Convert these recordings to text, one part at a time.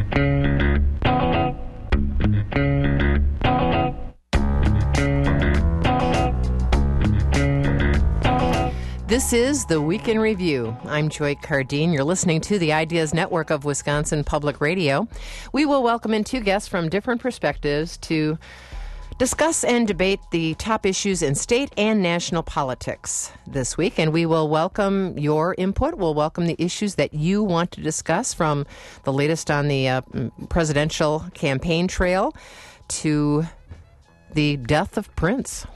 This is the Week in Review. I'm Joy Cardine. You're listening to the Ideas Network of Wisconsin Public Radio. We will welcome in two guests from different perspectives to discuss and debate the top issues in state and national politics this week. And we will welcome your input. We'll welcome the issues that you want to discuss, from the latest on the presidential campaign trail to the death of Prince.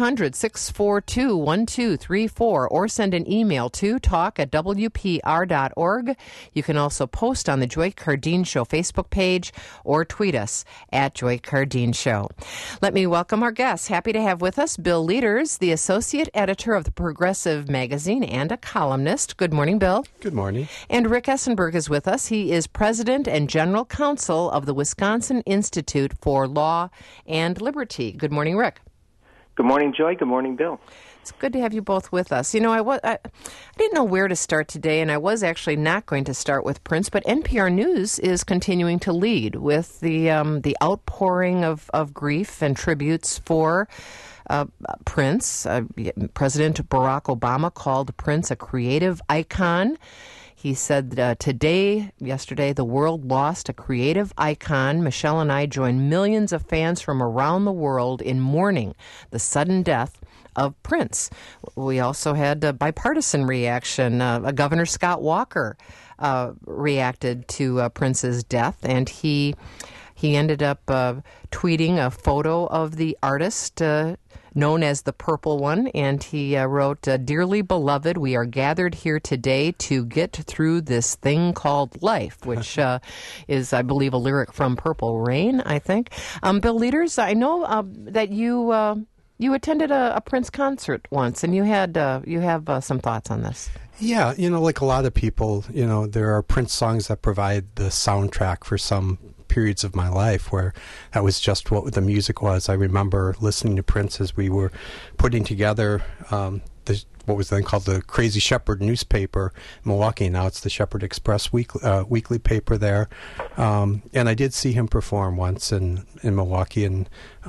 1-800-642-1234, or send an email to talk@wpr.org. You can also post on the Joy Cardine Show Facebook page or tweet us at Joy Cardine Show. Let me welcome our guests. Happy to have with us Bill Leaders, the associate editor of the Progressive magazine and a columnist. Good morning, Bill. Good morning. And Rick Essenberg is with us. He is president and general counsel of the Wisconsin Institute for Law and Liberty. Good morning, Rick. Good morning, Joy. Good morning, Bill. It's good to have you both with us. You know, I didn't know where to start today, and I was actually not going to start with Prince, but NPR News is continuing to lead with the outpouring of grief and tributes for Prince. President Barack Obama called Prince a creative icon. He said yesterday, the world lost a creative icon. Michelle and I joined millions of fans from around the world in mourning the sudden death of Prince. We also had a bipartisan reaction. Governor Scott Walker reacted to Prince's death, and he ended up tweeting a photo of the artist known as the Purple One, and he wrote, "Dearly beloved, we are gathered here today to get through this thing called life," which is, I believe, a lyric from Purple Rain, I think. Bill Leaders, I know that you attended a Prince concert once, and you have some thoughts on this. Yeah, like a lot of people, there are Prince songs that provide the soundtrack for some periods of my life where that was just what the music was. I remember listening to Prince as we were putting together what was then called the Crazy Shepherd newspaper in Milwaukee. Now it's the Shepherd Express weekly paper there. And I did see him perform once in Milwaukee in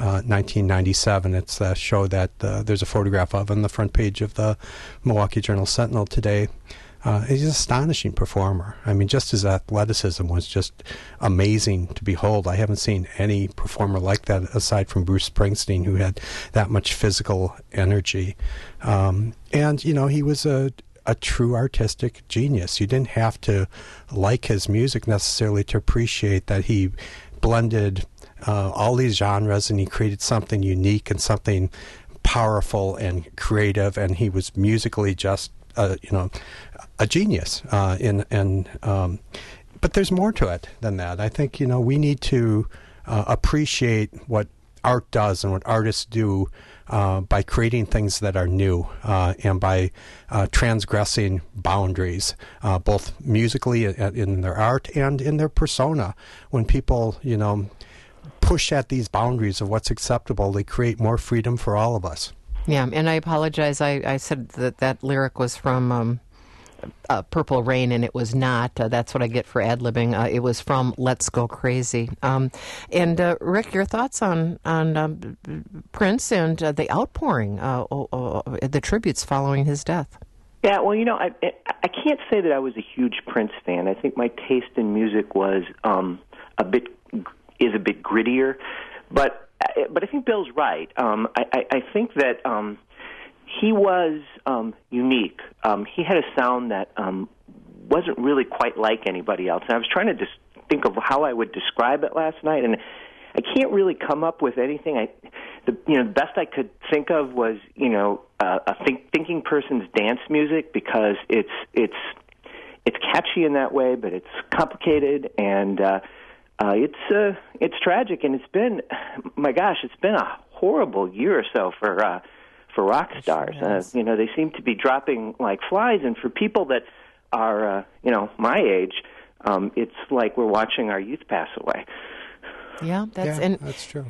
1997. It's a show that there's a photograph of on the front page of the Milwaukee Journal-Sentinel today. He's an astonishing performer. I mean, just his athleticism was just amazing to behold. I haven't seen any performer like that aside from Bruce Springsteen, who had that much physical energy. And, he was a true artistic genius. You didn't have to like his music necessarily to appreciate that he blended all these genres, and he created something unique and something powerful and creative, and he was musically just a genius. But there's more to it than that. I think, we need to appreciate what art does and what artists do by creating things that are new and by transgressing boundaries, both musically in their art and in their persona. When people, push at these boundaries of what's acceptable, they create more freedom for all of us. Yeah, and I apologize. I said that lyric was from Purple Rain, and it was not. That's what I get for ad-libbing. It was from Let's Go Crazy. And Rick, your thoughts on Prince and the outpouring, the tributes following his death? Yeah, well, I can't say that I was a huge Prince fan. I think my taste in music was a bit grittier, but I think Bill's right. I think that he was unique. He had a sound that wasn't really quite like anybody else. And I was trying to just think of how I would describe it last night, and I can't really come up with anything. The best I could think of was a thinking person's dance music, because it's catchy in that way, but it's complicated, and it's tragic, and it's been a horrible year or so for rock stars. They seem to be dropping like flies, and for people that are my age, it's like we're watching our youth pass away. Yeah, that's true.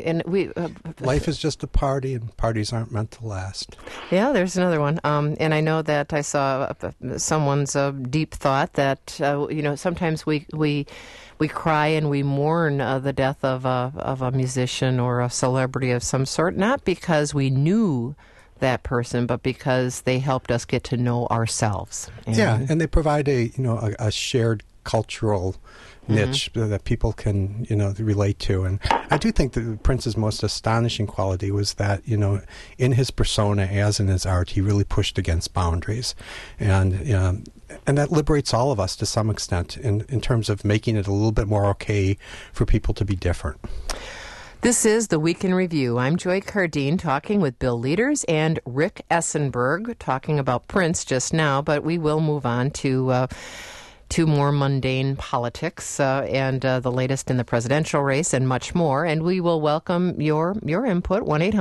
Life is just a party, and parties aren't meant to last. Yeah, there's another one. And I know that I saw someone's deep thought that sometimes we cry and we mourn the death of a musician or a celebrity of some sort, not because we knew that person, but because they helped us get to know ourselves. And they provide a shared cultural niche that people can relate to. And I do think that Prince's most astonishing quality was that in his persona as in his art, he really pushed against boundaries, and that liberates all of us to some extent in terms of making it a little bit more okay for people to be different. This is The Week in Review. I'm Joy Cardine talking with Bill Leaders and Rick Essenberg talking about Prince just now, but we will move on to more mundane politics and the latest in the presidential race and much more. And we will welcome your input,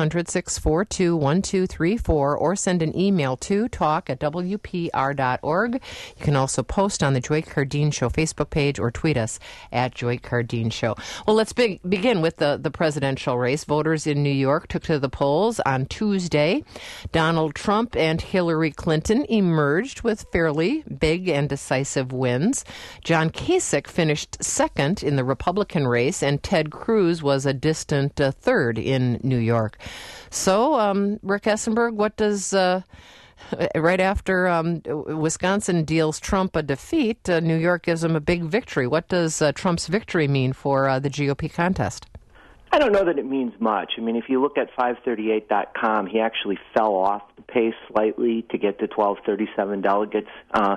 1-800-642-1234, or send an email to talk@wpr.org. You can also post on the Joy Cardine Show Facebook page or tweet us at Joy Cardine Show. Well, let's begin with the presidential race. Voters in New York took to the polls on Tuesday. Donald Trump and Hillary Clinton emerged with fairly big and decisive wins. John Kasich finished second in the Republican race, and Ted Cruz was a distant third in New York. So, Rick Essenberg, what does, right after Wisconsin deals Trump a defeat, New York gives him a big victory. What does Trump's victory mean for the GOP contest? I don't know that it means much. I mean, if you look at 538.com, he actually fell off the pace slightly to get to 1,237 delegates.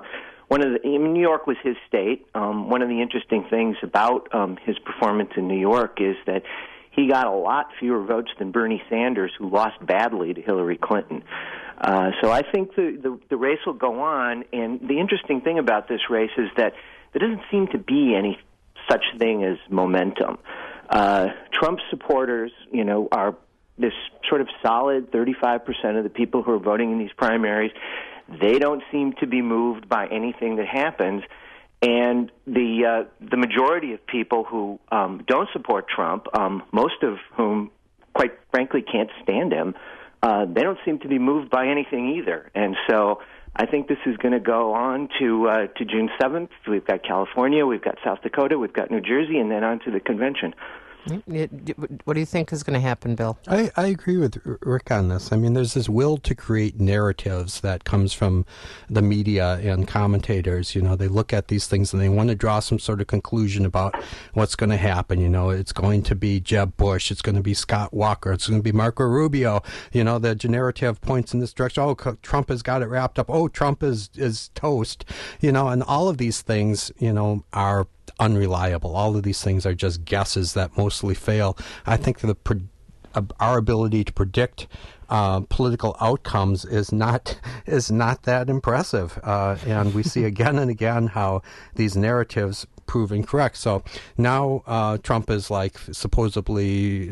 New York was his state. One of the interesting things about his performance in New York is that he got a lot fewer votes than Bernie Sanders, who lost badly to Hillary Clinton. So I think the race will go on. And the interesting thing about this race is that there doesn't seem to be any such thing as momentum. Trump supporters, are this sort of solid 35% of the people who are voting in these primaries. They don't seem to be moved by anything that happens, and the majority of people who don't support Trump, most of whom, quite frankly, can't stand him, they don't seem to be moved by anything either. And so I think this is going to go on to June 7th. We've got California, we've got South Dakota, we've got New Jersey, and then on to the convention. What do you think is going to happen, Bill? I agree with Rick on this. I mean, there's this will to create narratives that comes from the media and commentators. They look at these things and they want to draw some sort of conclusion about what's going to happen. It's going to be Jeb Bush. It's going to be Scott Walker. It's going to be Marco Rubio. The narrative points in this direction. Oh, Trump has got it wrapped up. Oh, Trump is toast. And all of these things, are unreliable. All of these things are just guesses that mostly fail. I think our ability to predict political outcomes is not that impressive, and we see again and again how these narratives prove incorrect. So now Trump is like supposedly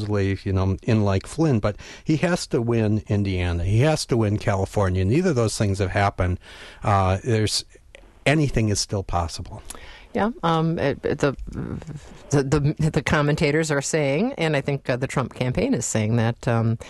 in like Flynn, but he has to win Indiana. He has to win California. Neither of those things have happened. Anything is still possible. Yeah, the commentators are saying, and I think the Trump campaign is saying that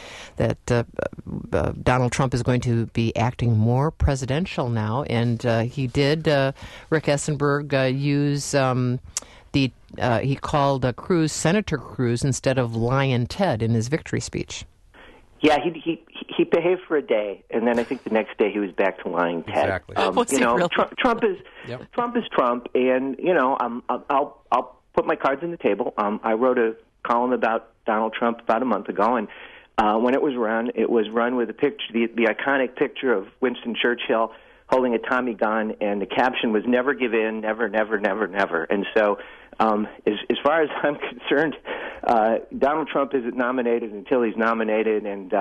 Donald Trump is going to be acting more presidential now, and he did. Rick Essenberg use he called Cruz Senator Cruz instead of Lion Ted in his victory speech. Yeah, he behaved for a day, and then I think the next day he was back to lying Ted. Exactly. Trump is Trump, and I'll put my cards on the table. I wrote a column about Donald Trump about a month ago, and when it was run with a picture, the iconic picture of Winston Churchill holding a Tommy gun, and the caption was "Never give in, never, never, never, never." And so, as far as I'm concerned, Donald Trump isn't nominated until he's nominated, and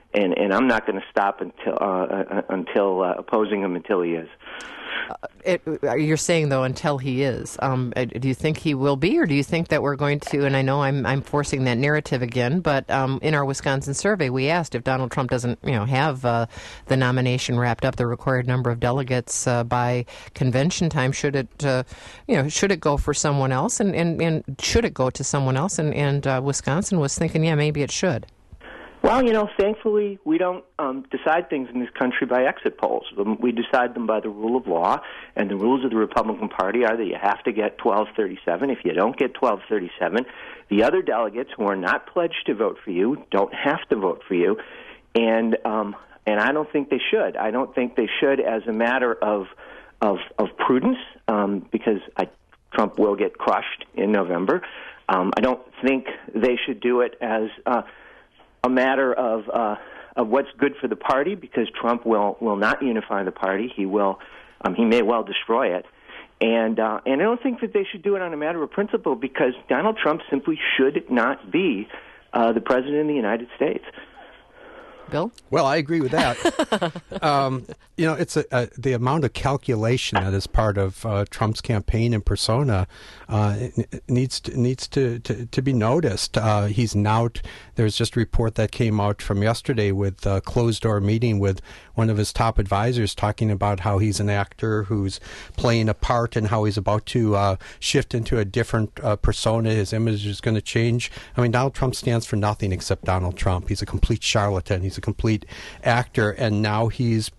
and I'm not going to stop until opposing him until he is. You're saying, though, until he is. Do you think he will be, or do you think that we're going to, and I know I'm forcing that narrative again, but in our Wisconsin survey, we asked if Donald Trump doesn't, have the nomination wrapped up, the required number of delegates by convention time, should it go for someone else, and should it go to someone else? And Wisconsin was thinking, yeah, maybe it should. Well, thankfully, we don't decide things in this country by exit polls. We decide them by the rule of law, and the rules of the Republican Party are that you have to get 1237. If you don't get 1237, the other delegates who are not pledged to vote for you don't have to vote for you, and I don't think they should. I don't think they should as a matter of prudence, because Trump will get crushed in November. I don't think they should do it as a matter of what's good for the party, because Trump will not unify the party. He may well destroy it, and I don't think that they should do it on a matter of principle, because Donald Trump simply should not be the president of the United States. Bill? Well, I agree with that. It's the amount of calculation that is part of Trump's campaign and persona needs to be noticed. He's now. There's just a report that came out from yesterday with a closed-door meeting with one of his top advisors talking about how he's an actor who's playing a part and how he's about to shift into a different persona. His image is going to change. I mean, Donald Trump stands for nothing except Donald Trump. He's a complete charlatan. He's a complete actor, and now he's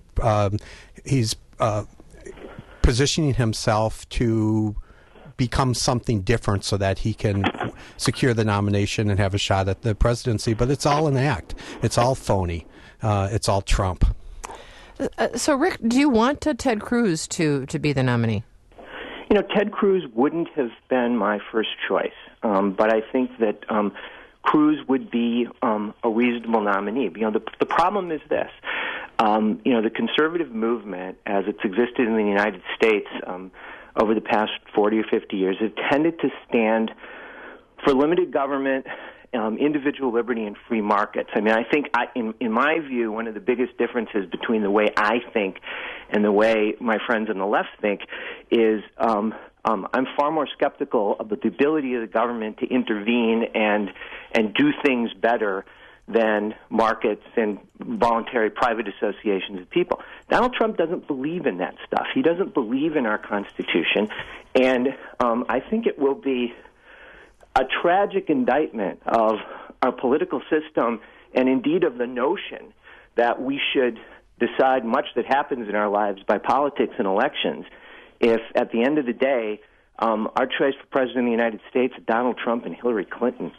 positioning himself to become something different so that he can secure the nomination and have a shot at the presidency. But it's all an act. It's all phony. It's all Trump. So, Rick, do you want Ted Cruz to be the nominee? Ted Cruz wouldn't have been my first choice, but I think that Cruz would be a reasonable nominee. The problem is this. The conservative movement, as it's existed in the United States over the past 40 or 50 years, has tended to stand for limited government, individual liberty, and free markets. I mean, I think, in my view, one of the biggest differences between the way I think and the way my friends on the left think is I'm far more skeptical about the ability of the government to intervene and do things better than markets and voluntary private associations of people. Donald Trump doesn't believe in that stuff. He doesn't believe in our Constitution, and I think it will be a tragic indictment of our political system, and indeed of the notion that we should decide much that happens in our lives by politics and elections, if at the end of the day our choice for president of the United States is Donald Trump and Hillary Clinton.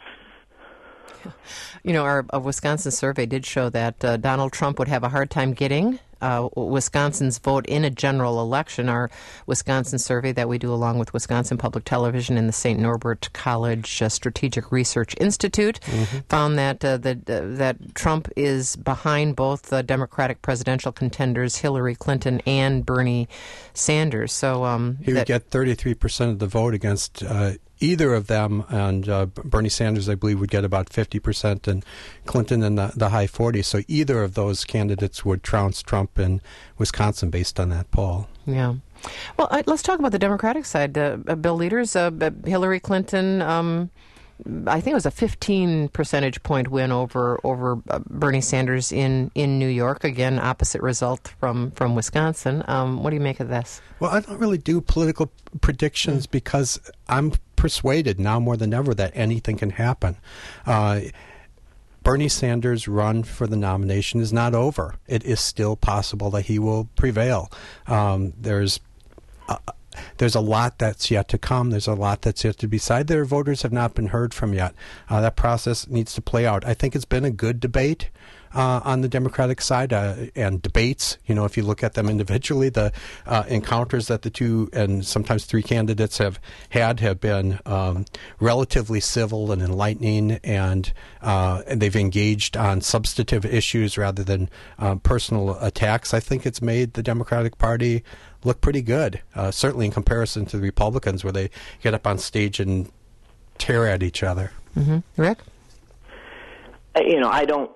Our Wisconsin survey did show that Donald Trump would have a hard time getting Wisconsin's vote in a general election. Our Wisconsin survey that we do along with Wisconsin Public Television and the St. Norbert College Strategic Research Institute found that that Trump is behind both the Democratic presidential contenders Hillary Clinton and Bernie Sanders. So he would get 33% of the vote against either of them, and Bernie Sanders, I believe, would get about 50%, and Clinton in the high 40s. So either of those candidates would trounce Trump in Wisconsin based on that poll. Yeah. Well, let's talk about the Democratic side. Bill Leaders, Hillary Clinton, I think it was a 15 percentage point win over Bernie Sanders in New York. Again, opposite result from Wisconsin. What do you make of this? Well, I don't really do political predictions because I'm persuaded now more than ever that anything can happen. Bernie Sanders' run for the nomination is not over. It is still possible that he will prevail. There's a lot that's yet to come. There's a lot that's yet to be decided. Their voters have not been heard from yet. That process needs to play out. I think it's been a good debate on the Democratic side, and debates, if you look at them individually, the encounters that the two and sometimes three candidates have been relatively civil and enlightening, and they've engaged on substantive issues rather than personal attacks. I think it's made the Democratic Party look pretty good, certainly in comparison to the Republicans, where they get up on stage and tear at each other. Rick? I don't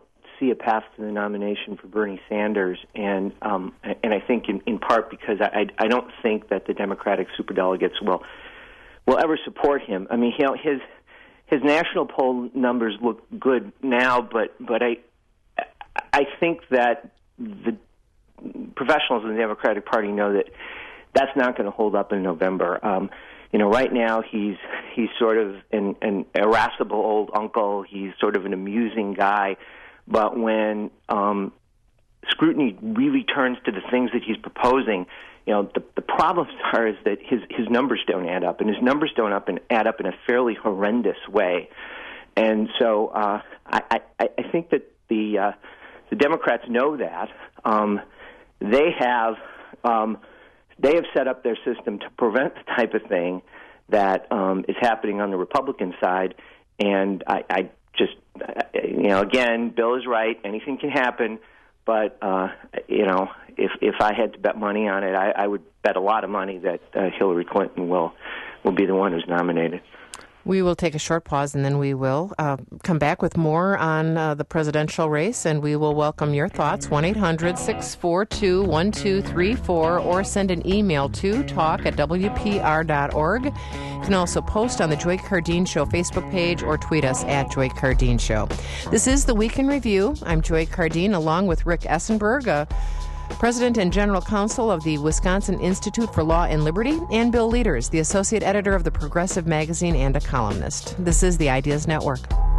see a path to the nomination for Bernie Sanders, and I think in part because I don't think that the Democratic superdelegates will ever support him. I mean, his national poll numbers look good now, but I think that the professionals in the Democratic Party know that that's not going to hold up in November. Right now he's sort of an irascible old uncle. He's sort of an amusing guy, but when scrutiny really turns to the things that he's proposing, the problems are is that his numbers don't add up, and his numbers don't add up in a fairly horrendous way. And so I think that the Democrats know that. They have set up their system to prevent the type of thing that is happening on the Republican side, and I just, again, Bill is right. Anything can happen, but if I had to bet money on it, I would bet a lot of money that Hillary Clinton will be the one who's nominated. We will take a short pause, and then we will come back with more on the presidential race, and we will welcome your thoughts, 1-800-642-1234, or send an email to talk@wpr.org. You can also post on the Joy Cardeen Show Facebook page or tweet us at Joy Cardeen Show. This is the Week in Review. I'm Joy Cardeen, along with Rick Essenberg, President and General Counsel of the Wisconsin Institute for Law and Liberty, and Bill Lieders, the Associate Editor of the Progressive Magazine and a columnist. This is the Ideas Network.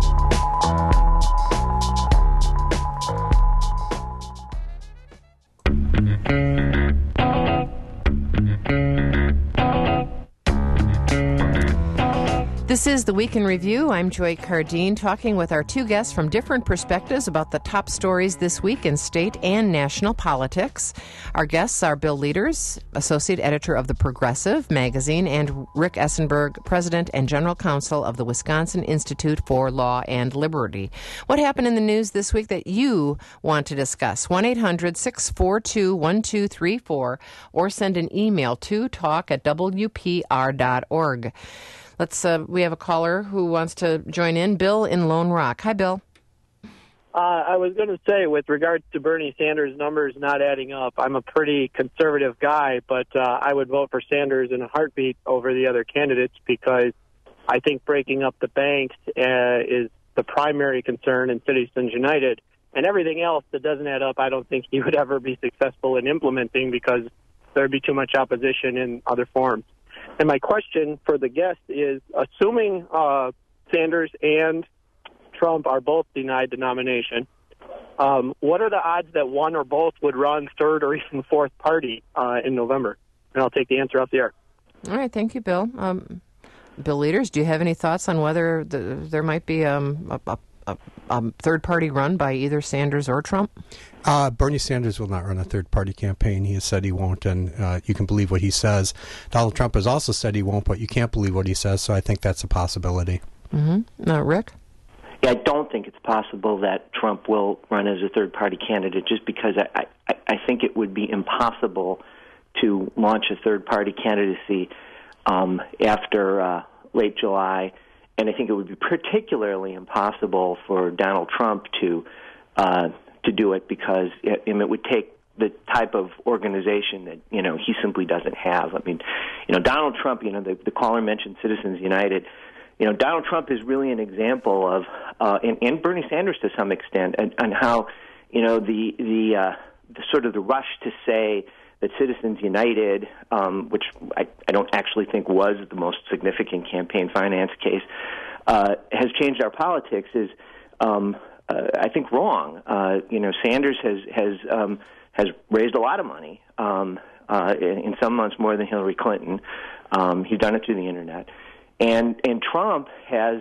This is the Week in Review. I'm Joy Cardeen, talking with our two guests from different perspectives about the top stories this week in state and national politics. Our guests are Bill Lieders, Associate Editor of the Progressive Magazine, and Rick Essenberg, President and General Counsel of the Wisconsin Institute for Law and Liberty. What happened in the news this week that you want to discuss? 1-800-642-1234, or send an email to talk@wpr.org. We have a caller who wants to join in. Bill in Lone Rock. Hi, Bill. I was going to say, with regards to Bernie Sanders' numbers not adding up, I'm a pretty conservative guy, but I would vote for Sanders in a heartbeat over the other candidates because I think breaking up the banks is the primary concern in Citizens United. And everything else that doesn't add up, I don't think he would ever be successful in implementing because there'd be too much opposition in other forms. And my question for the guest is, assuming Sanders and Trump are both denied the nomination, what are the odds that one or both would run third or even fourth party in November? And I'll take the answer off the air. All right. Thank you, Bill. Bill Lieders, do you have any thoughts on whether there might be a third-party run by either Sanders or Trump? Bernie Sanders will not run a third-party campaign. He has said he won't, and you can believe what he says. Donald Trump has also said he won't, but you can't believe what he says, so I think that's a possibility. Mm-hmm. Rick? Yeah, I don't think it's possible that Trump will run as a third-party candidate just because I think it would be impossible to launch a third-party candidacy after late July. And I think it would be particularly impossible for Donald Trump to do it because it would take the type of organization that he simply doesn't have. I mean, Donald Trump. The caller mentioned Citizens United. Donald Trump is really an example of, and Bernie Sanders to some extent, and how the sort of the rush to say that Citizens United, which I don't actually think was the most significant campaign finance case, has changed our politics is, I think, wrong. Sanders has raised a lot of money, in some months more than Hillary Clinton. He's done it through the internet. And Trump has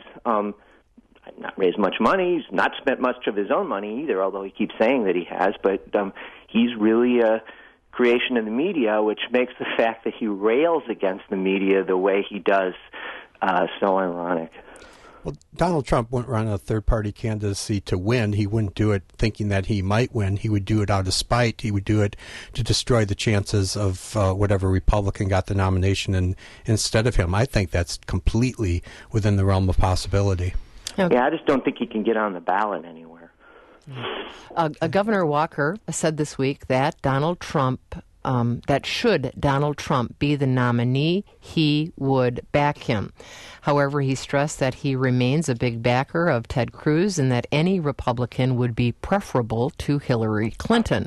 not raised much money. He's not spent much of his own money either, although he keeps saying that he has. But he's really a creation of the media, which makes the fact that he rails against the media the way he does so ironic. Well, Donald Trump wouldn't run a third-party candidacy to win. He wouldn't do it thinking that he might win. He would do it out of spite. He would do it to destroy the chances of whatever Republican got the nomination instead of him. I think that's completely within the realm of possibility. Yeah, I just don't think he can get on the ballot anywhere. Governor Walker said this week that should Donald Trump be the nominee, he would back him. However, he stressed that he remains a big backer of Ted Cruz and that any Republican would be preferable to Hillary Clinton.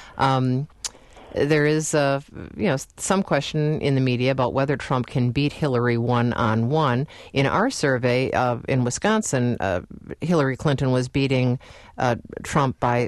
There is some question in the media about whether Trump can beat Hillary one-on-one. In our survey in Wisconsin, Hillary Clinton was beating Trump by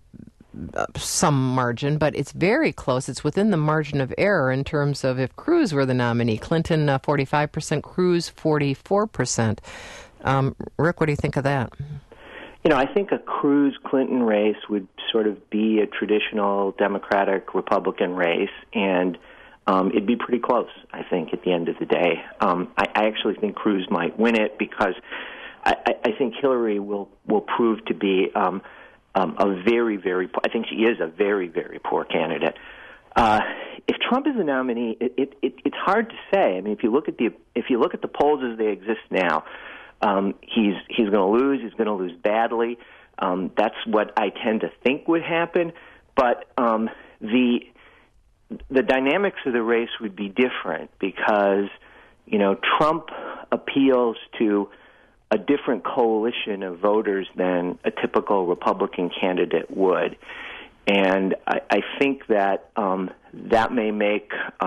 some margin, but it's very close. It's within the margin of error in terms of if Cruz were the nominee. Clinton 45%, Cruz 44%. Rick, what do you think of that? I think a Cruz-Clinton race would sort of be a traditional Democratic-Republican race, and it'd be pretty close, I think, at the end of the day. I actually think Cruz might win it because I think Hillary will prove to be a very, very, I think she is a very, very poor candidate. If Trump is the nominee, it's hard to say. I mean, if you look at the polls as they exist now, he's going to lose. He's going to lose badly. That's what I tend to think would happen. But the dynamics of the race would be different because Trump appeals to a different coalition of voters than a typical Republican candidate would, and I think that that may make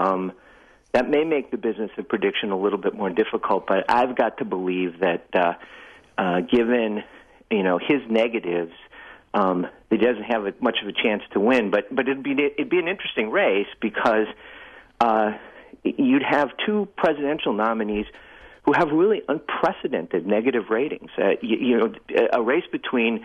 the business of prediction a little bit more difficult. But I've got to believe that given his negatives, he doesn't have much of a chance to win. But it'd be an interesting race because you'd have two presidential nominees who have really unprecedented negative ratings. A race between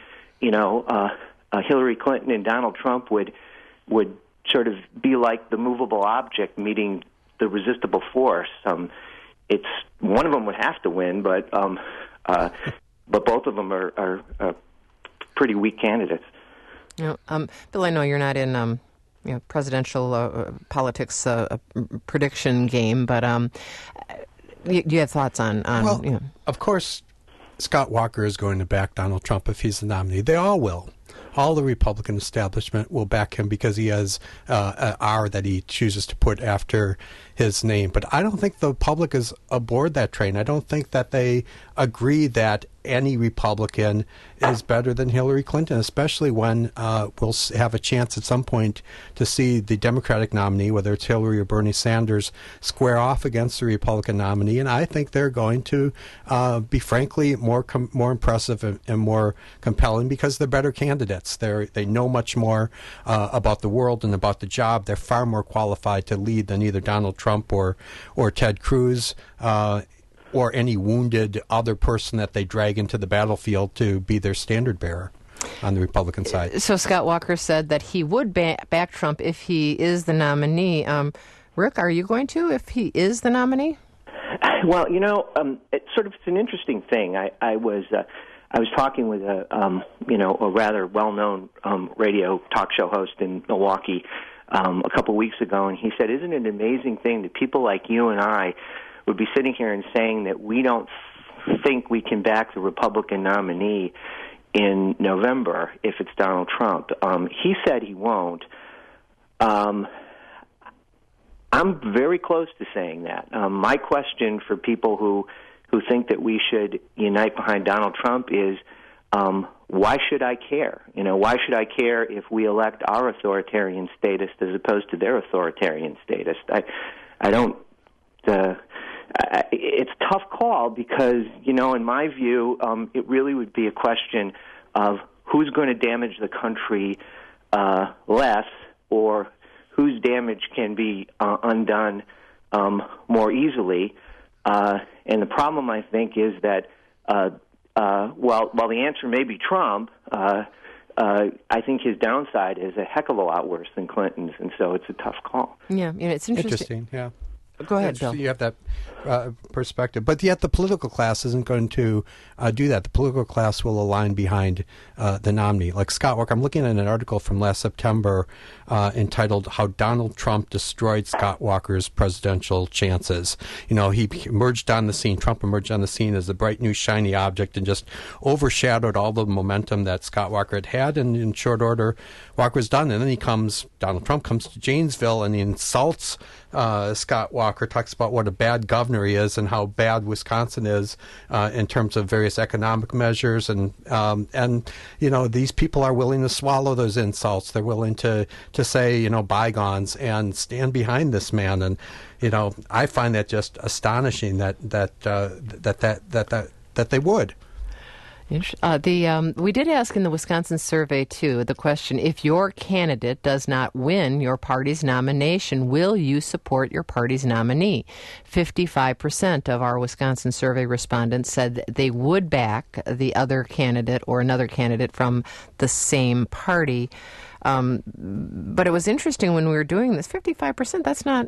Hillary Clinton and Donald Trump would sort of be like the movable object meeting the resistible force. It's one of them would have to win, but both of them are pretty weak candidates. Bill, I know you're not in presidential politics prediction game, but do you have thoughts on? Well, of course, Scott Walker is going to back Donald Trump if he's the nominee. They all will. All the Republican establishment will back him because he has an R that he chooses to put after his name. But I don't think the public is aboard that train. I don't think that they agree that any Republican is better than Hillary Clinton, especially when we'll have a chance at some point to see the Democratic nominee, whether it's Hillary or Bernie Sanders, square off against the Republican nominee. And I think they're going to be, frankly, more impressive and more compelling because they're better candidates. They know much more about the world and about the job. They're far more qualified to lead than either Donald Trump or Ted Cruz. Or any wounded other person that they drag into the battlefield to be their standard bearer on the Republican side. So Scott Walker said that he would back Trump if he is the nominee. Rick, are you going to if he is the nominee? Well, it's an interesting thing. I was talking with a rather well-known radio talk show host in Milwaukee a couple weeks ago, and he said, "Isn't it an amazing thing that people like you and I would be sitting here and saying that we don't think we can back the Republican nominee in November if it's Donald Trump." He said he won't. I'm very close to saying that. My question for people who think that we should unite behind Donald Trump is, why should I care? Why should I care if we elect our authoritarian status as opposed to their authoritarian status? I don't. It's a tough call because, in my view, it really would be a question of who's going to damage the country less or whose damage can be undone more easily. And the problem, I think, is that while the answer may be Trump, I think his downside is a heck of a lot worse than Clinton's, and so it's a tough call. Yeah, it's interesting. Yeah. Go ahead, Bill. You have that perspective. But yet the political class isn't going to do that. The political class will align behind the nominee. Like Scott Walker, I'm looking at an article from last September entitled How Donald Trump Destroyed Scott Walker's Presidential Chances. You know, he emerged on the scene, Trump emerged on the scene as a bright new shiny object and just overshadowed all the momentum that Scott Walker had, and in short order, Walker was done. And then Donald Trump comes to Janesville and he insults Scott Walker, talks about what a bad governor he is and how bad Wisconsin is in terms of various economic measures, and you know, these people are willing to swallow those insults. They're willing to say, you know, bygones and stand behind this man. And you know, I find that just astonishing that they would. We did ask in the Wisconsin survey, too, the question, if your candidate does not win your party's nomination, will you support your party's nominee? 55% of our Wisconsin survey respondents said that they would back the other candidate or another candidate from the same party. But it was interesting when we were doing this, 55%, that's not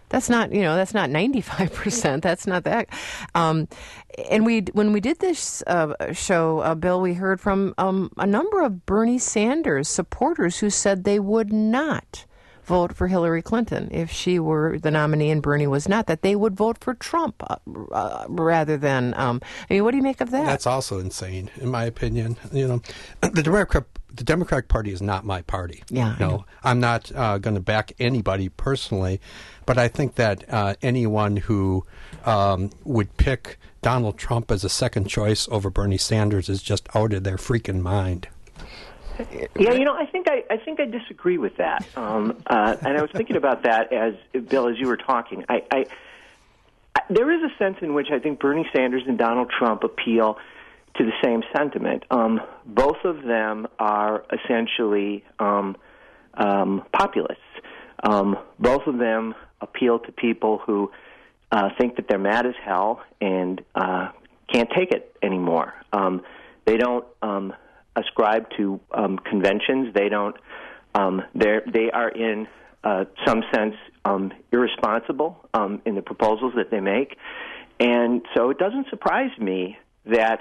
95%. That's not that. And when we did this show, Bill, we heard from a number of Bernie Sanders supporters who said they would not vote for Hillary Clinton if she were the nominee and Bernie was not, that they would vote for Trump rather than. I mean, what do you make of that? That's also insane, in my opinion. You know, the Democratic Party is not my party. Yeah, no, I'm not going to back anybody personally, but I think that anyone who would pick Donald Trump as a second choice over Bernie Sanders is just out of their freaking mind. Yeah, you know, I think I disagree with that, and I was thinking about that as Bill, as you were talking. There is a sense in which I think Bernie Sanders and Donald Trump appeal to the same sentiment. Both of them are essentially populists. Both of them appeal to people who think that they're mad as hell and can't take it anymore. They don't ascribe to conventions. They don't. They are in some sense irresponsible in the proposals that they make, and so it doesn't surprise me that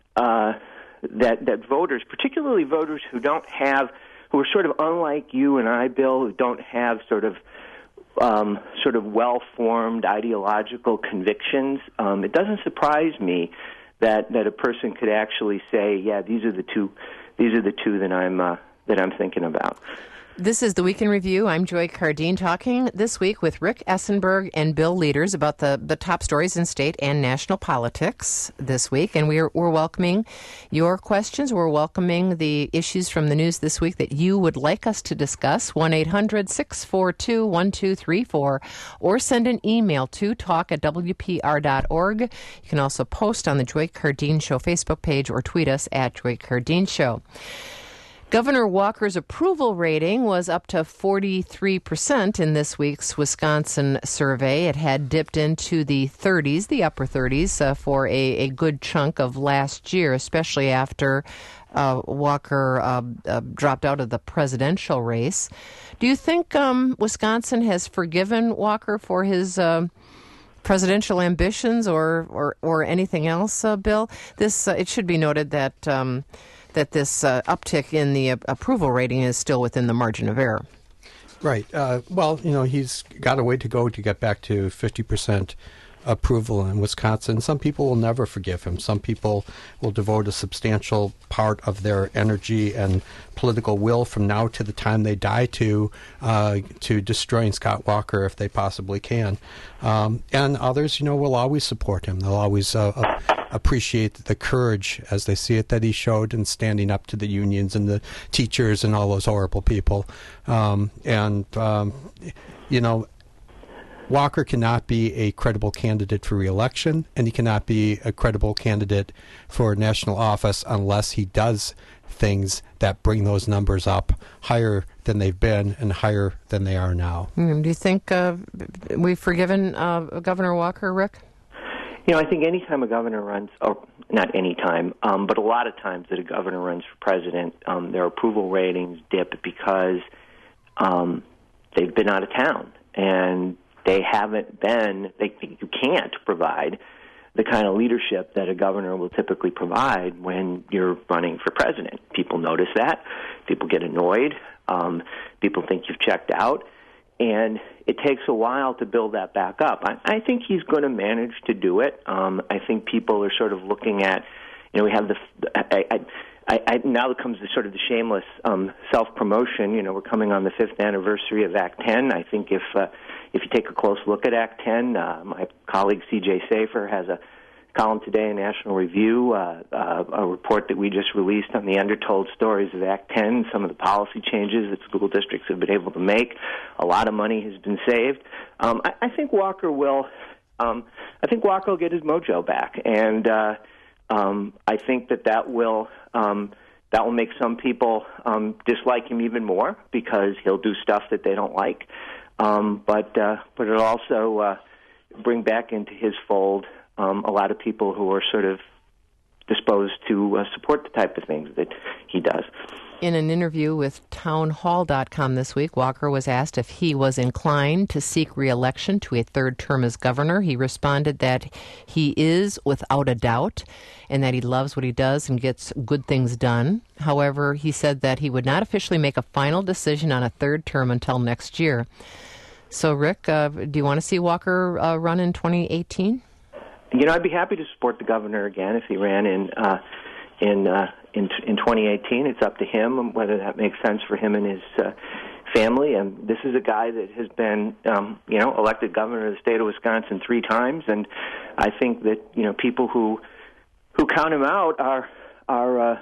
that voters, particularly voters who are sort of unlike you and I, Bill, who don't have sort of well-formed ideological convictions, it doesn't surprise me that a person could actually say, yeah, these are the two that I'm thinking about. This is the Week in Review. I'm Joy Cardine, talking this week with Rick Essenberg and Bill Leaders about the top stories in state and national politics this week. And we're welcoming your questions. We're welcoming the issues from the news this week that you would like us to discuss. 1-800-642-1234, or send an email to talk@wpr.org. You can also post on the Joy Cardine Show Facebook page or tweet us at Joy Cardine Show. Governor Walker's approval rating was up to 43% in this week's Wisconsin survey. It had dipped into the 30s, the upper 30s, for a good chunk of last year, especially after Walker dropped out of the presidential race. Do you think Wisconsin has forgiven Walker for his presidential ambitions or anything else, Bill? It should be noted that this uptick in the approval rating is still within the margin of error. Right. Well, you know, he's got a way to go to get back to 50% approval in Wisconsin. Some people will never forgive him. Some people will devote a substantial part of their energy and political will from now to the time they die to destroying Scott Walker if they possibly can. And others, you know, will always support him. They'll always appreciate the courage, as they see it, that he showed in standing up to the unions and the teachers and all those horrible people. You know, Walker cannot be a credible candidate for re-election, and he cannot be a credible candidate for national office unless he does things that bring those numbers up higher than they've been and higher than they are now. Do you think we've forgiven Governor Walker, Rick? You know, I think any time a governor runs, or not any time, but a lot of times that a governor runs for president, their approval ratings dip because they've been out of town and they haven't been, you can't provide the kind of leadership that a governor will typically provide when you're running for president. People notice that. People get annoyed. People think you've checked out. And it takes a while to build that back up. I think he's going to manage to do it. I think people are sort of looking at, we have now comes the sort of the shameless self-promotion. We're coming on the 5th anniversary of Act 10. I think if you take a close look at Act 10, my colleague C.J. Safer has a column today in National Review, a report that we just released on the undertold stories of Act 10, some of the policy changes that school districts have been able to make. A lot of money has been saved. I think Walker will. I think Walker will get his mojo back, and I think that will make some people dislike him even more because he'll do stuff that they don't like. But it'll also bring back into his fold a lot of people who are sort of disposed to support the type of things that he does. In an interview with townhall.com this week, Walker was asked if he was inclined to seek re-election to a third term as governor. He responded that he is without a doubt and that he loves what he does and gets good things done. However, he said that he would not officially make a final decision on a third term until next year. So, Rick, do you want to see Walker run in 2018? I'd be happy to support the governor again if he ran in 2018. It's up to him whether that makes sense for him and his family. And this is a guy that has been, elected governor of the state of Wisconsin 3 times. And I think that people who count him out are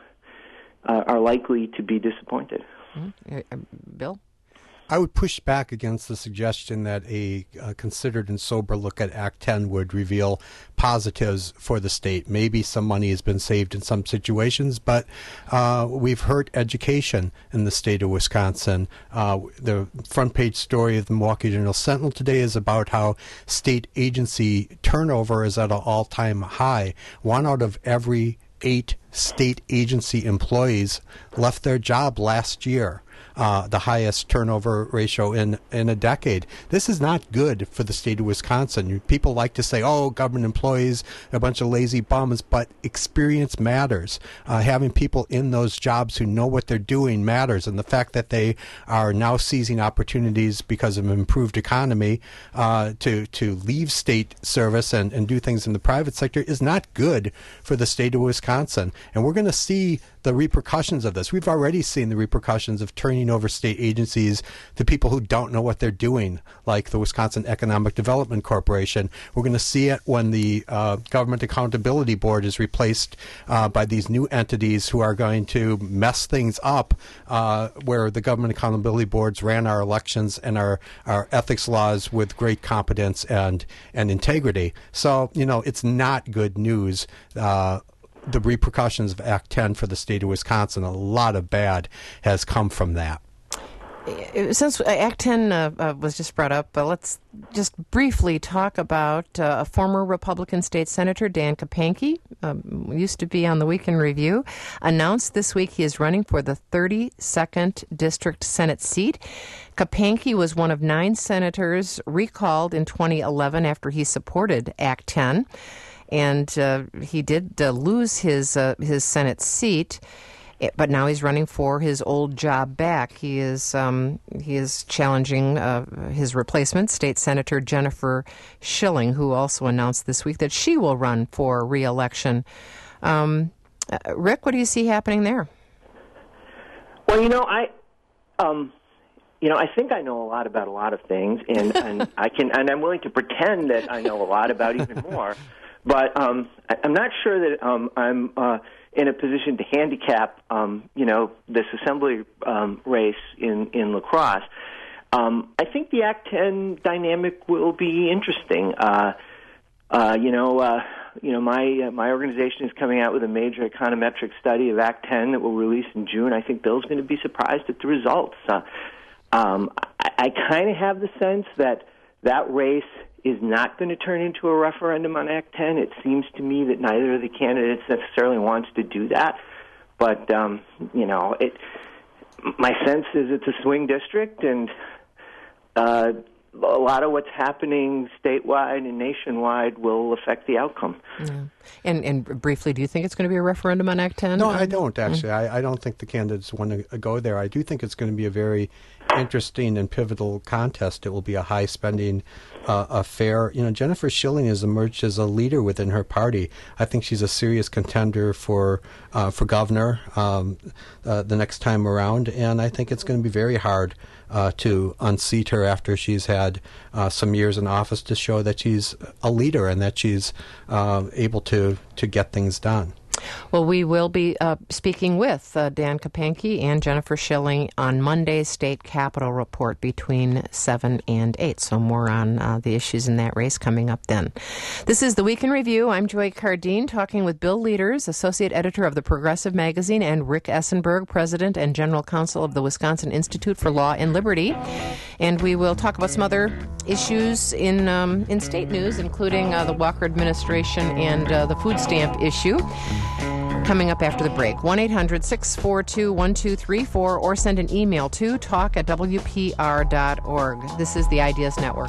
likely to be disappointed. Mm-hmm. Bill? I would push back against the suggestion that a considered and sober look at Act 10 would reveal positives for the state. Maybe some money has been saved in some situations, but we've hurt education in the state of Wisconsin. The front page story of the Milwaukee Journal Sentinel today is about how state agency turnover is at an all-time high. 1 out of every 8 state agency employees left their job last year. The highest turnover ratio in a decade. This is not good for the state of Wisconsin. People like to say, government employees, a bunch of lazy bums, but experience matters. Having people in those jobs who know what they're doing matters, and the fact that they are now seizing opportunities because of an improved economy to leave state service and do things in the private sector is not good for the state of Wisconsin. And we're going to see the repercussions of this. We've already seen the repercussions of turning over state agencies to people who don't know what they're doing, like the Wisconsin Economic Development Corporation. We're going to see it when the Government Accountability Board is replaced by these new entities who are going to mess things up, where the Government Accountability Boards ran our elections and our ethics laws with great competence and integrity. So, it's not good news. The repercussions of Act 10 for the state of Wisconsin, a lot of bad has come from that. Since Act 10 was just brought up, let's just briefly talk about a former Republican state senator, Dan Kapanke, used to be on the Week in Review, announced this week he is running for the 32nd District Senate seat. Kapanke was one of 9 senators recalled in 2011 after he supported Act 10. And he did lose his Senate seat, but now he's running for his old job back. He is challenging his replacement, State Senator Jennifer Schilling, who also announced this week that she will run for re-election. Rick, what do you see happening there? Well, I think I know a lot about a lot of things, and I'm willing to pretend that I know a lot about even more. But I'm not sure that I'm in a position to handicap, this assembly race in La Crosse. I think the Act 10 dynamic will be interesting. My organization is coming out with a major econometric study of Act 10 that will release in June. I think Bill's going to be surprised at the results. I kind of have the sense that race is not going to turn into a referendum on Act 10. It seems to me that neither of the candidates necessarily wants to do that. But, my sense is it's a swing district, and a lot of what's happening statewide and nationwide will affect the outcome. Yeah. And briefly, do you think it's going to be a referendum on Act 10? No, I don't, actually. I don't think the candidates want to go there. I do think it's going to be a very interesting and pivotal contest. It will be a high-spending affair. Jennifer Schilling has emerged as a leader within her party. I think she's a serious contender for governor the next time around, and I think it's going to be very hard to unseat her after she's had some years in office to show that she's a leader and that she's able to get things done. Well, we will be speaking with Dan Kapanke and Jennifer Schilling on Monday's State Capitol Report between 7 and 8. So more on the issues in that race coming up then. This is the Week in Review. I'm Joy Cardine, talking with Bill Leaders, Associate Editor of the Progressive Magazine, and Rick Essenberg, President and General Counsel of the Wisconsin Institute for Law and Liberty. And we will talk about some other issues in state news, including the Walker administration and the food stamp issue. Coming up after the break, 1-800-642-1234, or send an email to talk@wpr.org. This is the Ideas Network.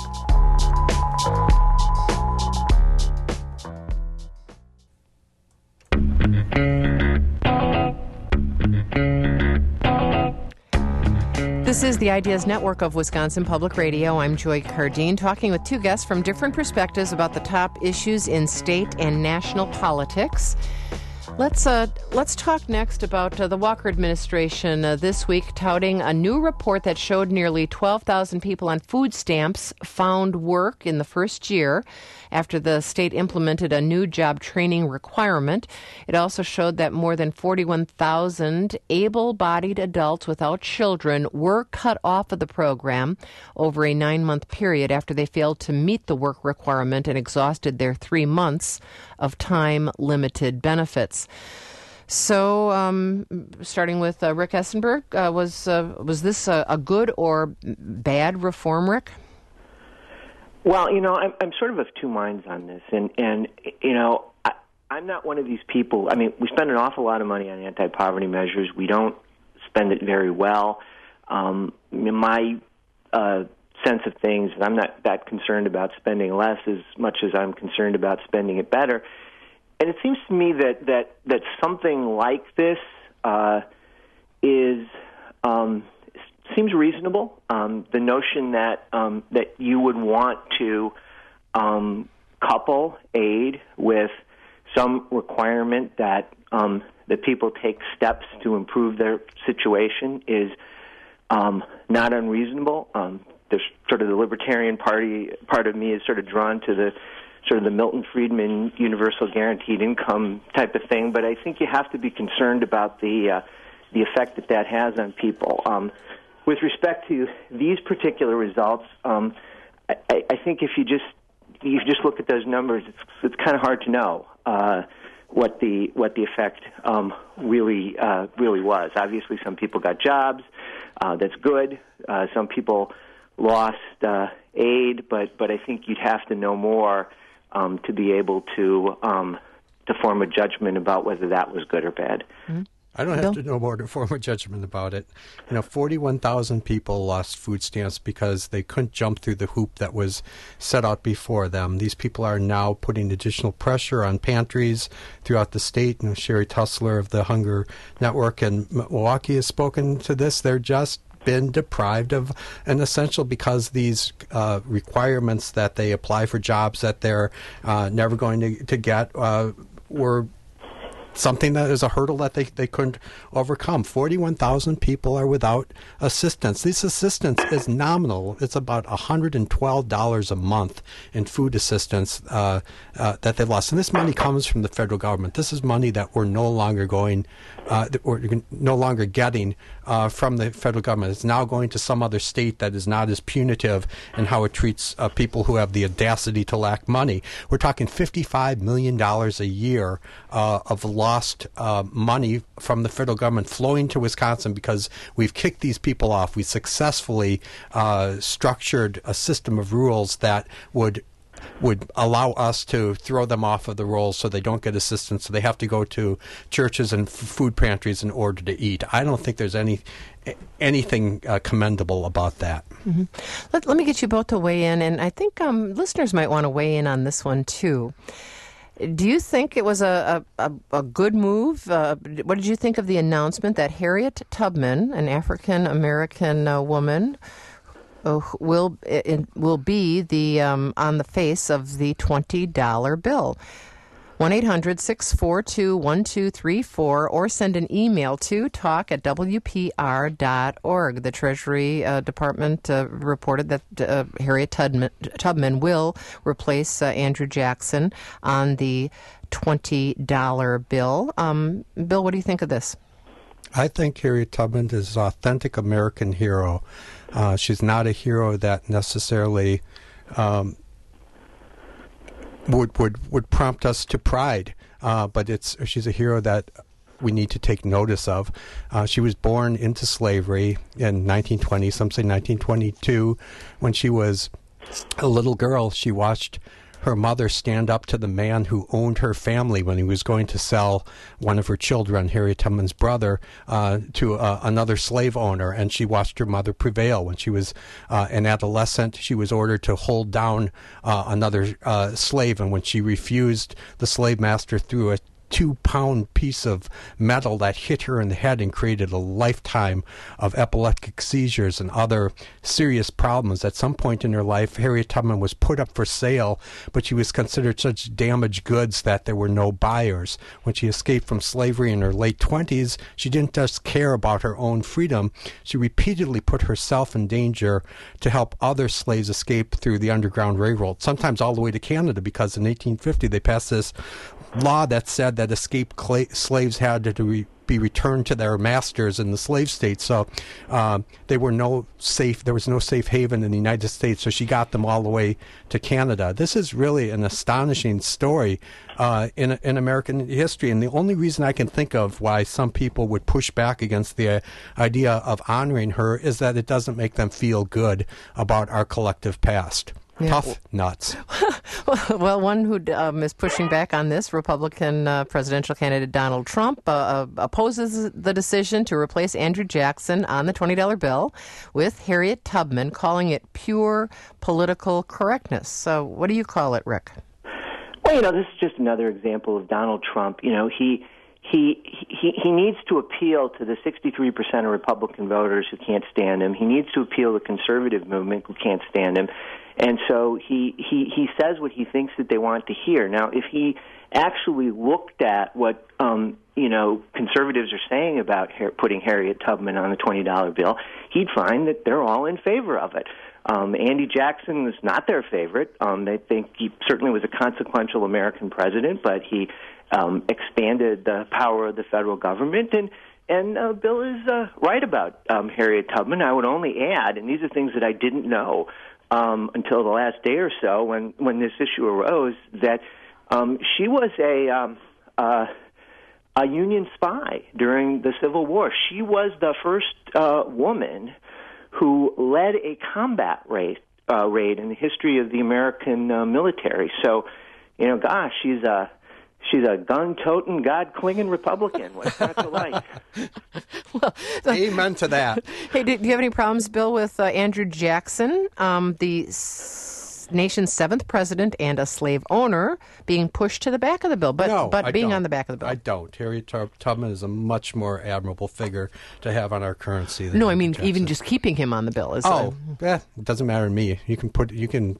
This is the Ideas Network of Wisconsin Public Radio. I'm Joy Cardine, talking with two guests from different perspectives about the top issues in state and national politics. Let's talk next about the Walker administration this week touting a new report that showed nearly 12,000 people on food stamps found work in the first year after the state implemented a new job training requirement. It also showed that more than 41,000 able-bodied adults without children were cut off of the program over a 9-month period after they failed to meet the work requirement and exhausted their 3 months of time-limited benefits. So, starting with Rick Essenberg, was this a good or bad reform, Rick? Well, I'm sort of two minds on this, and I'm not one of these people. I mean, we spend an awful lot of money on anti-poverty measures. We don't spend it very well. My sense of things, I'm not that concerned about spending less as much as I'm concerned about spending it better. And it seems to me that something like this seems reasonable. The notion that you would want to couple aid with some requirement that people take steps to improve their situation is not unreasonable. There's sort of the Libertarian Party part of me is sort of drawn to the sort of the Milton Friedman universal guaranteed income type of thing, but I think you have to be concerned about the effect that has on people. With respect to these particular results, I think if you just look at those numbers, it's kind of hard to know what the effect really was. Obviously, some people got jobs. That's good. Some people lost aid, but I think you'd have to know more to be able to form a judgment about whether that was good or bad. Mm-hmm. I don't have to know more to form a judgment about it. 41,000 people lost food stamps because they couldn't jump through the hoop that was set out before them. These people are now putting additional pressure on pantries throughout the state. Sherry Tussler of the Hunger Network in Milwaukee has spoken to this. They're just been deprived of an essential because these requirements that they apply for jobs that they're never going to get were something that is a hurdle that they couldn't overcome. 41,000 people are without assistance. This assistance is nominal. It's about $112 a month in food assistance that they've lost. And this money comes from the federal government. This is money that we're no longer getting from the federal government. It's now going to some other state that is not as punitive in how it treats people who have the audacity to lack money. We're talking $55 million a year of lost money from the federal government flowing to Wisconsin because we've kicked these people off. We successfully structured a system of rules that would would allow us to throw them off of the rolls so they don't get assistance, so they have to go to churches and food pantries in order to eat. I don't think there's anything commendable about that. Mm-hmm. Let me get you both to weigh in, and I think listeners might want to weigh in on this one too. Do you think it was a good move? What did you think of the announcement that Harriet Tubman, an African-American woman, will be the on the face of the $20 bill? 1-800-642-1234, or send an email to talk@wpr.org. The Treasury Department reported that Harriet Tubman will replace Andrew Jackson on the $20 bill. Bill, what do you think of this? I think Harriet Tubman is an authentic American hero. She's not a hero that necessarily would prompt us to pride, but she's a hero that we need to take notice of. She was born into slavery in 1920, some say 1922. When she was a little girl, she watched her mother stand up to the man who owned her family when he was going to sell one of her children, Harriet Tubman's brother, to another slave owner, and she watched her mother prevail. When she was an adolescent, she was ordered to hold down another slave, and when she refused, the slave master threw a 2-pound piece of metal that hit her in the head and created a lifetime of epileptic seizures and other serious problems. At some point in her life, Harriet Tubman was put up for sale, but she was considered such damaged goods that there were no buyers. When she escaped from slavery in her late 20s, she didn't just care about her own freedom. She repeatedly put herself in danger to help other slaves escape through the Underground Railroad, sometimes all the way to Canada, because in 1850 they passed this law that said that escaped slaves had to be returned to their masters in the slave states. So there was no safe haven in the United States, so she got them all the way to Canada. This is really an astonishing story in American history, and the only reason I can think of why some people would push back against the idea of honoring her is that it doesn't make them feel good about our collective past. Yeah. Tough nuts. Well, one who is pushing back on this, Republican presidential candidate Donald Trump, opposes the decision to replace Andrew Jackson on the $20 bill with Harriet Tubman, calling it pure political correctness. So what do you call it, Rick? Well, this is just another example of Donald Trump. He needs to appeal to the 63% of Republican voters who can't stand him. He needs to appeal to the conservative movement who can't stand him. And so he says what he thinks that they want to hear. Now, if he actually looked at what conservatives are saying about putting Harriet Tubman on the $20 bill, he'd find that they're all in favor of it. Andy Jackson was not their favorite. They think he certainly was a consequential American president, but he expanded the power of the federal government. And Bill is right about Harriet Tubman. I would only add, and these are things that I didn't know until the last day or so when this issue arose, that she was a Union spy during the Civil War. She was the first woman who led a combat raid in the history of the American military. So, she's a gun-toting, God-clinging Republican. What's not to like? Well, amen to that. Hey, do you have any problems, Bill, with Andrew Jackson, the nation's 7th president and a slave owner, being pushed to the back of the bill, but being on the back of the bill? I don't. Harriet Tubman is a much more admirable figure to have on our currency than No, I mean, Jackson. even just keeping him on the bill. It doesn't matter to me. You can put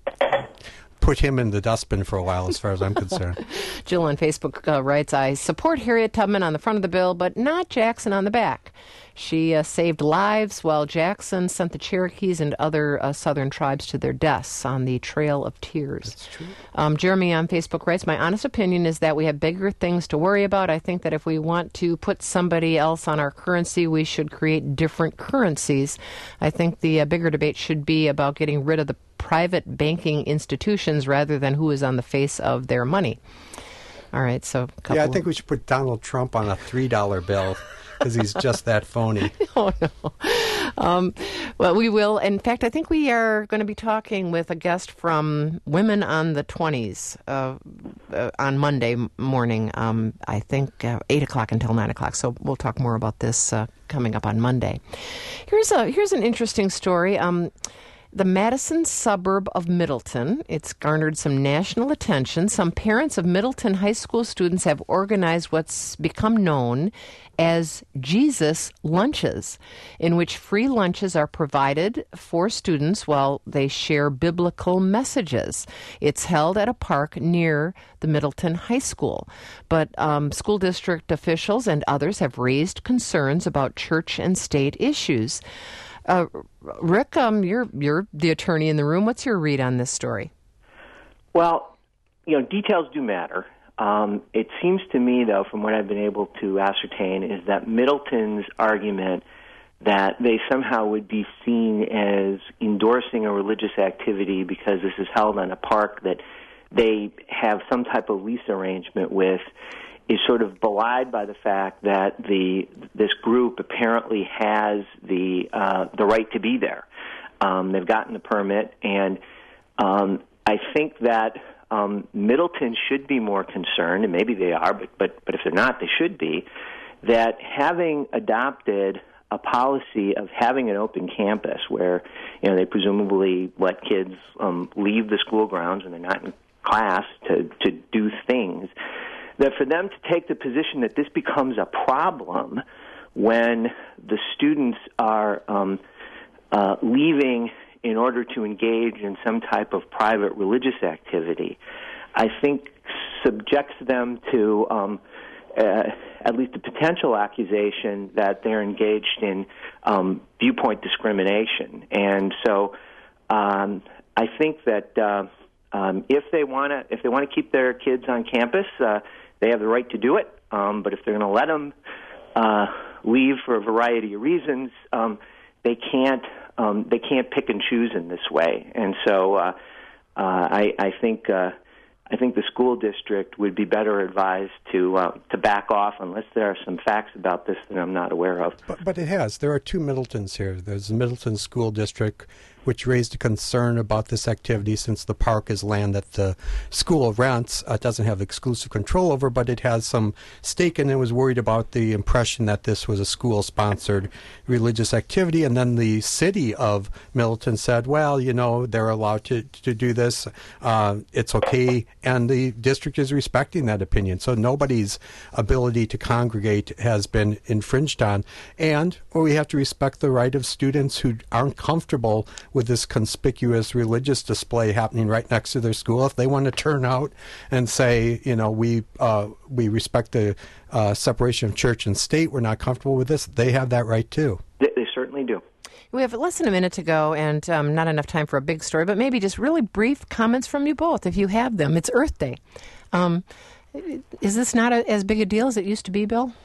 him in the dustbin for a while, as far as I'm concerned. Jill on Facebook writes, I support Harriet Tubman on the front of the bill, but not Jackson on the back. She saved lives while Jackson sent the Cherokees and other southern tribes to their deaths on the Trail of Tears. That's true. Jeremy on Facebook writes, my honest opinion is that we have bigger things to worry about. I think that if we want to put somebody else on our currency, we should create different currencies. I think the bigger debate should be about getting rid of the private banking institutions rather than who is on the face of their money. All right, so I think we should put Donald Trump on a $3 bill because he's just that phony. Oh, no. Well, we will. In fact, I think we are going to be talking with a guest from Women on the 20s on Monday morning, I think 8 o'clock until 9 o'clock. So we'll talk more about this coming up on Monday. Here's an interesting story. The Madison suburb of Middleton, it's garnered some national attention. Some parents of Middleton high school students have organized what's become known as Jesus Lunches, in which free lunches are provided for students while they share biblical messages. It's held at a park near the Middleton High School. But school district officials and others have raised concerns about church and state issues. Rick, you're the attorney in the room. What's your read on this story? Well, details do matter. It seems to me, though, from what I've been able to ascertain, is that Middleton's argument that they somehow would be seen as endorsing a religious activity because this is held on a park that they have some type of lease arrangement with is sort of belied by the fact that this group apparently has the right to be there. They've gotten the permit, and I think that Middleton should be more concerned, and maybe they are, but if they're not, they should be, that having adopted a policy of having an open campus where they presumably let kids leave the school grounds when they're not in class to do things, that for them to take the position that this becomes a problem when the students are leaving in order to engage in some type of private religious activity, I think subjects them to at least a potential accusation that they're engaged in viewpoint discrimination. And so I think that if they want to keep their kids on campus, they have the right to do it. But if they're going to let them leave for a variety of reasons, they can't pick and choose in this way. And so I think the school district would be better advised to back off unless there are some facts about this that I'm not aware of. But it has. There are two Middletons here. There's the Middleton School District, which raised a concern about this activity since the park is land that the school rents. It doesn't have exclusive control over, but it has some stake in it. Was worried about the impression that this was a school-sponsored religious activity. And then the city of Middleton said, well, they're allowed to do this. It's okay. And the district is respecting that opinion. So nobody's ability to congregate has been infringed on. And we have to respect the right of students who aren't comfortable with this conspicuous religious display happening right next to their school. If they want to turn out and say, we respect the separation of church and state, we're not comfortable with this, they have that right too. They certainly do. We have less than a minute to go and not enough time for a big story, but maybe just really brief comments from you both, if you have them. It's Earth Day. Is this not as big a deal as it used to be, Bill?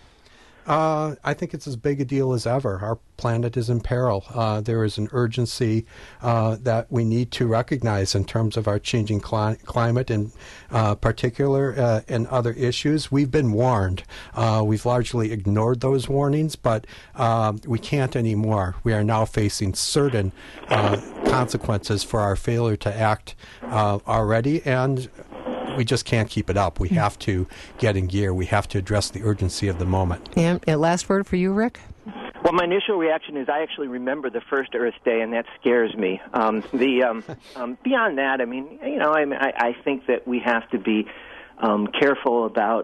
I think it's as big a deal as ever. Our planet is in peril. There is an urgency that we need to recognize in terms of our changing climate, in particular, and other issues. We've been warned. We've largely ignored those warnings, but we can't anymore. We are now facing certain consequences for our failure to act already, and we just can't keep it up. We have to get in gear. We have to address the urgency of the moment. And last word for you, Rick? Well, my initial reaction is I actually remember the first Earth Day, and that scares me. Beyond that, I think that we have to be careful about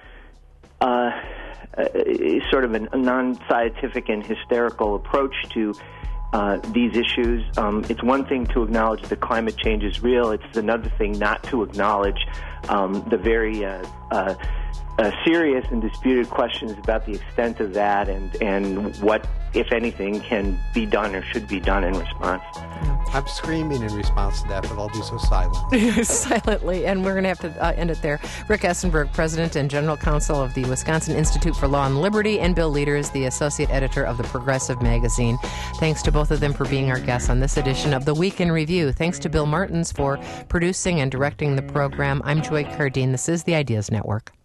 sort of a non-scientific and hysterical approach to these issues. It's one thing to acknowledge that climate change is real. It's another thing not to acknowledge the very serious and disputed questions about the extent of that and what, if anything, can be done or should be done in response. I'm screaming in response to that, but I'll do so silently. Silently, and we're going to have to end it there. Rick Essenberg, President and General Counsel of the Wisconsin Institute for Law and Liberty, and Bill Leaders, the Associate Editor of the Progressive Magazine. Thanks to both of them for being our guests on this edition of the Week in Review. Thanks to Bill Martins for producing and directing the program. I'm Joy Cardine. This is the Ideas Network.